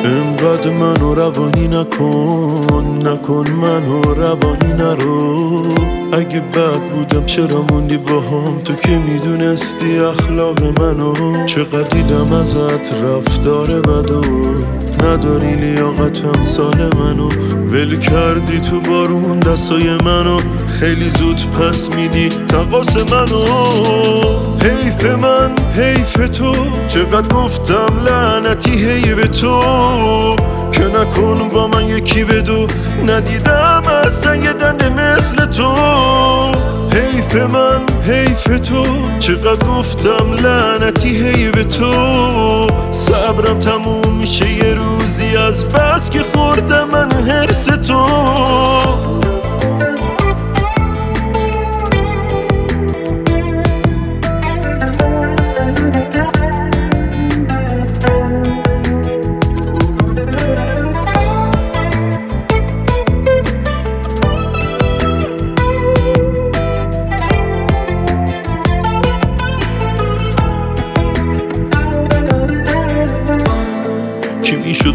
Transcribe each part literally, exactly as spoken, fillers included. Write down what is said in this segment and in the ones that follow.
انقدر منو روانی نکن نکن منو روانی نرو. اگه بد بودم چرا موندی باهام؟ تو که میدونستی اخلاق منو. چقدر دیدم ازت رفتار بدو، نداری لیاقت امثال منو. ول کردی تو بارون دستای منو، خیلی زود پس میدی تقاس منو. حیف من حیف تو، چقدر گفتم لعنتی حیف تو. که نکن با من یکی بدو، ندیدم اصلا یه دنده مثل تو. حیف من حیف تو، چقدر گفتم لعنتی حیف تو. صبرم تموم میشه یه روزی از بس که خوردم من حرص تو. کی میشد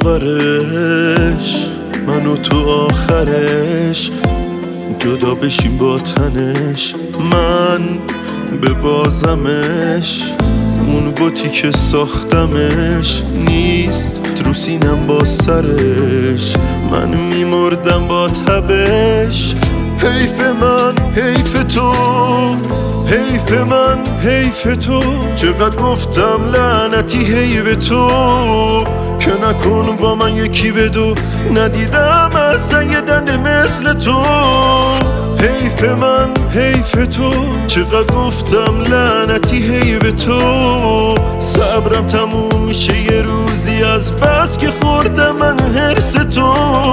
باورش منو تو آخرش جدا بشیم با تنش؟ من به بازمش اون بوتی که ساختمش نیست رو سینم با سرش. من میمردم با تبش. حیف من حیف تو، حیف من حیف تو. چقدر گفتم لعنتی حیف تو. که نکن با من یکی بدو، ندیدم اصلا یه دنده مثل تو. حیف من حیف تو، چقدر گفتم لعنتی حیف تو. صبرم تموم میشه یه روزی از بس که خوردم من حرص تو.